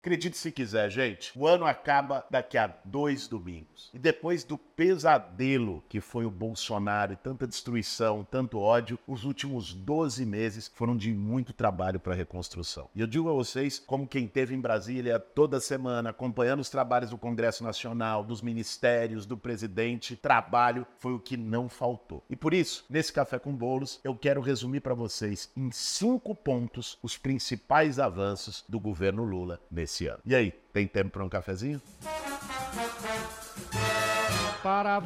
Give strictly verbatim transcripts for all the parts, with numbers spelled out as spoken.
Acredite se quiser, gente, o ano acaba daqui a dois domingos. E depois do pesadelo que foi o Bolsonaro e tanta destruição, tanto ódio, os últimos doze meses foram de muito trabalho para a reconstrução. E eu digo a vocês, como quem esteve em Brasília toda semana, acompanhando os trabalhos do Congresso Nacional, dos ministérios, do presidente, trabalho foi o que não faltou. E por isso, nesse Café com Bolos, eu quero resumir para vocês em cinco pontos os principais avanços do governo Lula nesse esse ano. E aí, tem tempo para um cafezinho? Para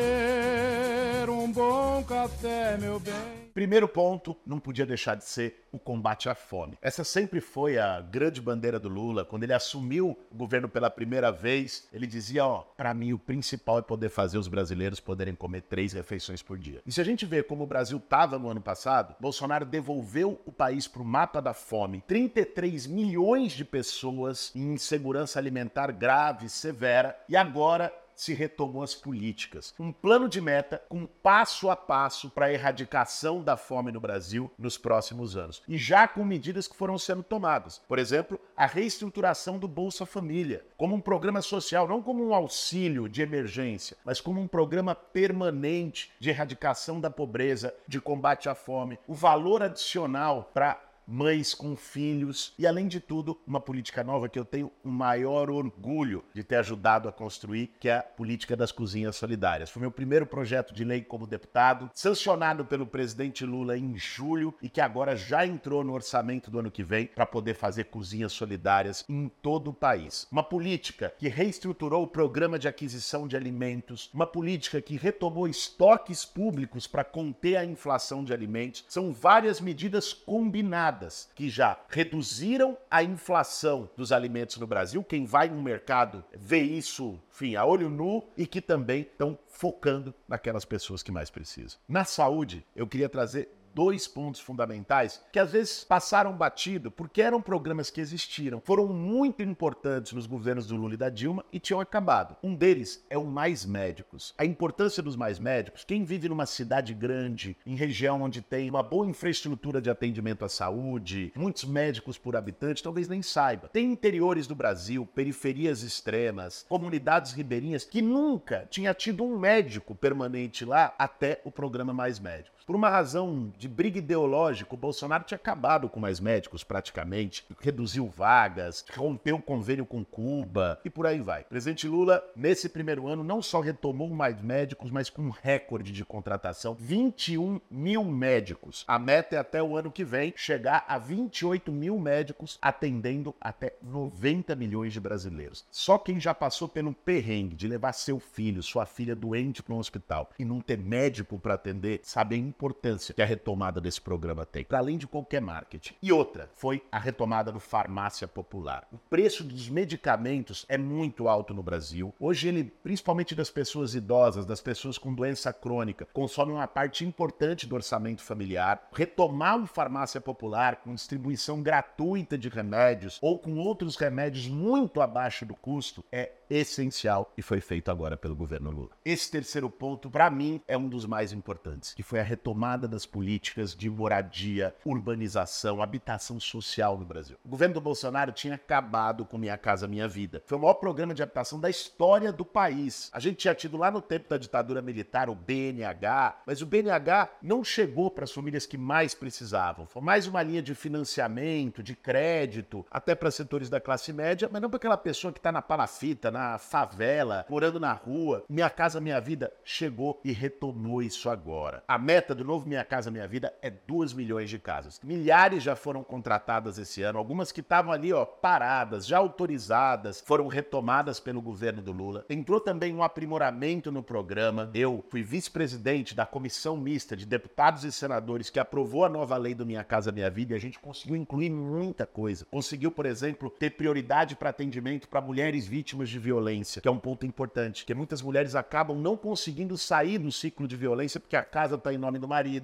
fazer um bom café, meu bem. Primeiro ponto, não podia deixar de ser o combate à fome. Essa sempre foi a grande bandeira do Lula. Quando ele assumiu o governo pela primeira vez, ele dizia, ó, para mim o principal é poder fazer os brasileiros poderem comer três refeições por dia. E se a gente vê como o Brasil estava no ano passado, Bolsonaro devolveu o país para o mapa da fome. trinta e três milhões de pessoas em insegurança alimentar grave, severa, e agora se retomou as políticas. Um plano de meta com passo a passo para a erradicação da fome no Brasil nos próximos anos. E já com medidas que foram sendo tomadas. Por exemplo, a reestruturação do Bolsa Família, como um programa social, não como um auxílio de emergência, mas como um programa permanente de erradicação da pobreza, de combate à fome, o valor adicional para mães com filhos e, além de tudo, uma política nova que eu tenho o maior orgulho de ter ajudado a construir, que é a política das cozinhas solidárias. Foi meu primeiro projeto de lei como deputado, sancionado pelo presidente Lula em julho e que agora já entrou no orçamento do ano que vem para poder fazer cozinhas solidárias em todo o país. Uma política que reestruturou o programa de aquisição de alimentos, uma política que retomou estoques públicos para conter a inflação de alimentos. São várias medidas combinadas que já reduziram a inflação dos alimentos no Brasil. Quem vai no mercado vê isso, enfim, a olho nu, e que também estão focando naquelas pessoas que mais precisam. Na saúde, eu queria trazer dois pontos fundamentais que às vezes passaram batido porque eram programas que existiram, foram muito importantes nos governos do Lula e da Dilma e tinham acabado. Um deles é o Mais Médicos. A importância dos Mais Médicos, quem vive numa cidade grande, em região onde tem uma boa infraestrutura de atendimento à saúde, muitos médicos por habitante, talvez nem saiba. Tem interiores do Brasil, periferias extremas, comunidades ribeirinhas que nunca tinha tido um médico permanente lá até o programa Mais Médicos. Por uma razão de briga ideológica, o Bolsonaro tinha acabado com Mais Médicos praticamente, reduziu vagas, rompeu o convênio com Cuba e por aí vai. O presidente Lula, nesse primeiro ano, não só retomou Mais Médicos, mas com um recorde de contratação, vinte e um mil médicos. A meta é até o ano que vem chegar a vinte e oito mil médicos, atendendo até noventa milhões de brasileiros. Só quem já passou pelo perrengue de levar seu filho, sua filha doente para um hospital e não ter médico para atender, sabe a importância que a retomada desse programa tem, para além de qualquer marketing. E outra, foi a retomada do farmácia popular. O preço dos medicamentos é muito alto no Brasil. Hoje ele, principalmente das pessoas idosas, das pessoas com doença crônica, consome uma parte importante do orçamento familiar. Retomar o farmácia popular com distribuição gratuita de remédios ou com outros remédios muito abaixo do custo é essencial e foi feito agora pelo governo Lula. Esse terceiro ponto, para mim, é um dos mais importantes, que foi a retomada das políticas de moradia, urbanização, habitação social no Brasil. O governo do Bolsonaro tinha acabado com Minha Casa Minha Vida. Foi o maior programa de habitação da história do país. A gente tinha tido lá no tempo da ditadura militar o B N H, mas o B N H não chegou para as famílias que mais precisavam. Foi mais uma linha de financiamento, de crédito, até para setores da classe média, mas não para aquela pessoa que está na palafita, na favela, morando na rua. Minha Casa Minha Vida chegou e retomou isso agora. A meta do novo Minha Casa Minha Vida é dois milhões de casas. Milhares já foram contratadas esse ano, algumas que estavam ali, ó, paradas, já autorizadas, foram retomadas pelo governo do Lula. Entrou também um aprimoramento no programa. Eu fui vice-presidente da comissão mista de deputados e senadores que aprovou a nova lei do Minha Casa Minha Vida e a gente conseguiu incluir muita coisa. Conseguiu, por exemplo, ter prioridade para atendimento para mulheres vítimas de violência, que é um ponto importante, porque muitas mulheres acabam não conseguindo sair do ciclo de violência porque a casa está em nome do marido, porque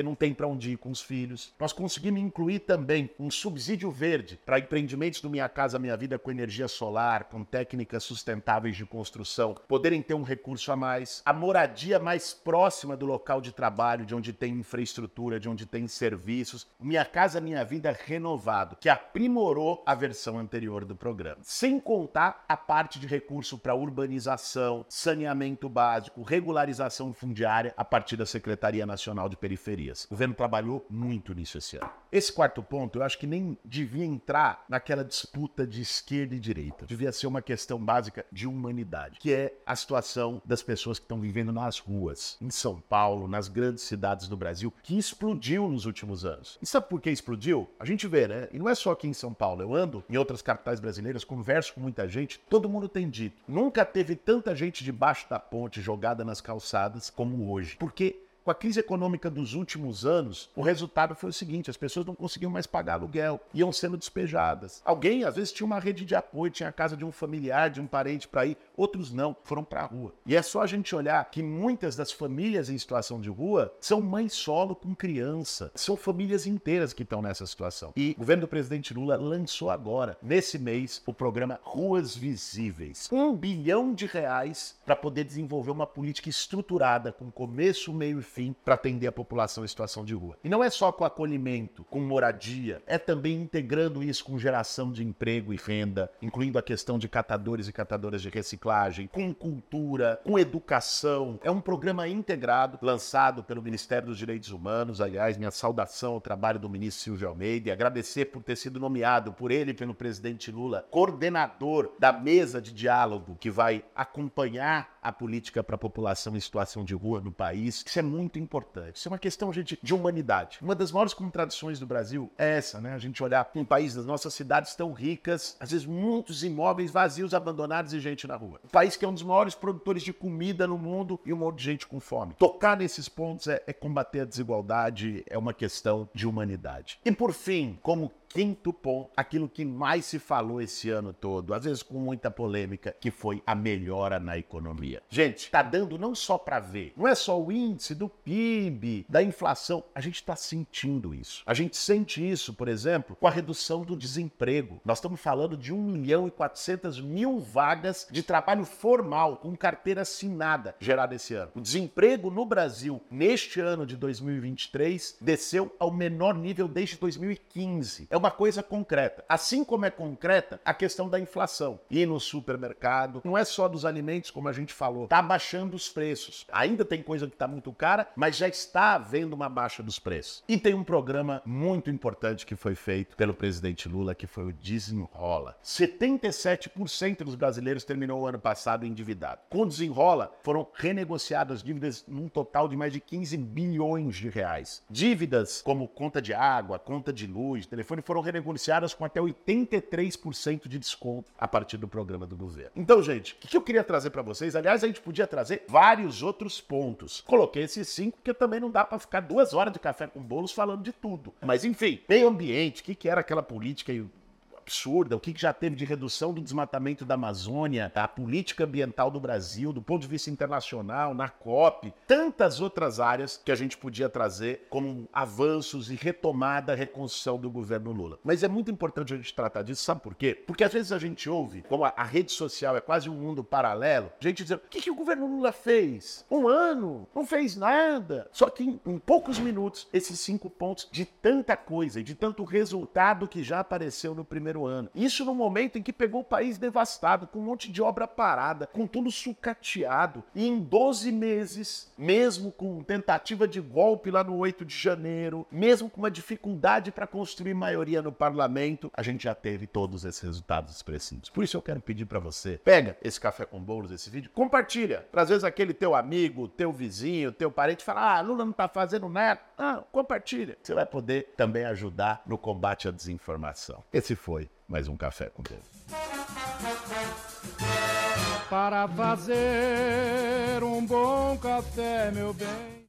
não tem para onde ir com os filhos. Nós conseguimos incluir também um subsídio verde para empreendimentos do Minha Casa Minha Vida com energia solar, com técnicas sustentáveis de construção, poderem ter um recurso a mais. A moradia mais próxima do local de trabalho, de onde tem infraestrutura, de onde tem serviços. Minha Casa Minha Vida renovado, que aprimorou a versão anterior do programa. Sem contar a parte de recurso para urbanização, saneamento básico, regularização fundiária a partir da Secretaria Nacional de Periferias. O governo trabalhou muito nisso esse ano. Esse quarto ponto, eu acho que nem devia entrar naquela disputa de esquerda e direita. Devia ser uma questão básica de humanidade, que é a situação das pessoas que estão vivendo nas ruas, em São Paulo, nas grandes cidades do Brasil, que explodiu nos últimos anos. E sabe por que explodiu? A gente vê, né? E não é só aqui em São Paulo. Eu ando em outras capitais brasileiras, converso com muita gente, todo mundo tem dito. Nunca teve tanta gente debaixo da ponte jogada nas calçadas como hoje. Porque com a crise econômica dos últimos anos, o resultado foi o seguinte: as pessoas não conseguiam mais pagar aluguel, iam sendo despejadas. Alguém, às vezes, tinha uma rede de apoio, tinha a casa de um familiar, de um parente para ir, outros não, foram para a rua. E é só a gente olhar que muitas das famílias em situação de rua são mães solo com criança, são famílias inteiras que estão nessa situação. E o governo do presidente Lula lançou agora, nesse mês, o programa Ruas Visíveis. Um bilhão de reais para poder desenvolver uma política estruturada, com começo, meio e fim, para atender a população em situação de rua. E não é só com acolhimento, com moradia, é também integrando isso com geração de emprego e renda, incluindo a questão de catadores e catadoras de reciclagem, com cultura, com educação. É um programa integrado, lançado pelo Ministério dos Direitos Humanos. Aliás, minha saudação ao trabalho do ministro Silvio Almeida e agradecer por ter sido nomeado por ele e pelo presidente Lula coordenador da mesa de diálogo que vai acompanhar a política para a população em situação de rua no país. Isso é muito importante. Isso é uma questão, gente, de humanidade. Uma das maiores contradições do Brasil é essa, né? A gente olhar um país das nossas cidades tão ricas, às vezes muitos imóveis vazios, abandonados e gente na rua. Um país que é um dos maiores produtores de comida no mundo e um monte de gente com fome. Tocar nesses pontos é, é combater a desigualdade, é uma questão de humanidade. E por fim, como quinto ponto, aquilo que mais se falou esse ano todo, às vezes com muita polêmica, que foi a melhora na economia. Gente, tá dando não só para ver, não é só o índice do P I B, da inflação, a gente tá sentindo isso. A gente sente isso, por exemplo, com a redução do desemprego. Nós estamos falando de um milhão e quatrocentas mil vagas de trabalho formal, com carteira assinada, gerada esse ano. O desemprego no Brasil, neste ano de dois mil e vinte e três, desceu ao menor nível desde dois mil e quinze. É uma coisa concreta. Assim como é concreta a questão da inflação. E no supermercado, não é só dos alimentos, como a gente falou, tá baixando os preços. Ainda tem coisa que tá muito cara, mas já está havendo uma baixa dos preços. E tem um programa muito importante que foi feito pelo presidente Lula, que foi o Desenrola. setenta e sete por cento dos brasileiros terminou o ano passado endividado. Com o Desenrola, foram renegociadas dívidas num total de mais de quinze bilhões de reais. Dívidas como conta de água, conta de luz, telefone, foram renegociadas com até oitenta e três por cento de desconto a partir do programa do governo. Então, gente, o que eu queria trazer para vocês? Aliás, a gente podia trazer vários outros pontos. Coloquei esses cinco, porque também não dá para ficar duas horas de café com bolos falando de tudo. Mas, enfim, meio ambiente, o que, que era aquela política aí absurda, o que já teve de redução do desmatamento da Amazônia, a política ambiental do Brasil, do ponto de vista internacional, na COP, tantas outras áreas que a gente podia trazer como avanços e retomada, reconstrução do governo Lula. Mas é muito importante a gente tratar disso, sabe por quê? Porque às vezes a gente ouve, como a, a rede social é quase um mundo paralelo, gente dizendo, o que, que o governo Lula fez? Um ano? Não fez nada. Só que em, em poucos minutos, esses cinco pontos de tanta coisa e de tanto resultado que já apareceu no primeiro ano. Isso no momento em que pegou o país devastado, com um monte de obra parada, com tudo sucateado. E em doze meses, mesmo com tentativa de golpe lá no oito de janeiro, mesmo com uma dificuldade para construir maioria no parlamento, a gente já teve todos esses resultados expressivos. Por isso eu quero pedir para você, pega esse café com bolos, esse vídeo, compartilha. Para às vezes aquele teu amigo, teu vizinho, teu parente fala, ah, Lula não tá fazendo nada. Ah, compartilha. Você vai poder também ajudar no combate à desinformação. Esse foi mais um Café com Deus. Para fazer um bom café, meu bem.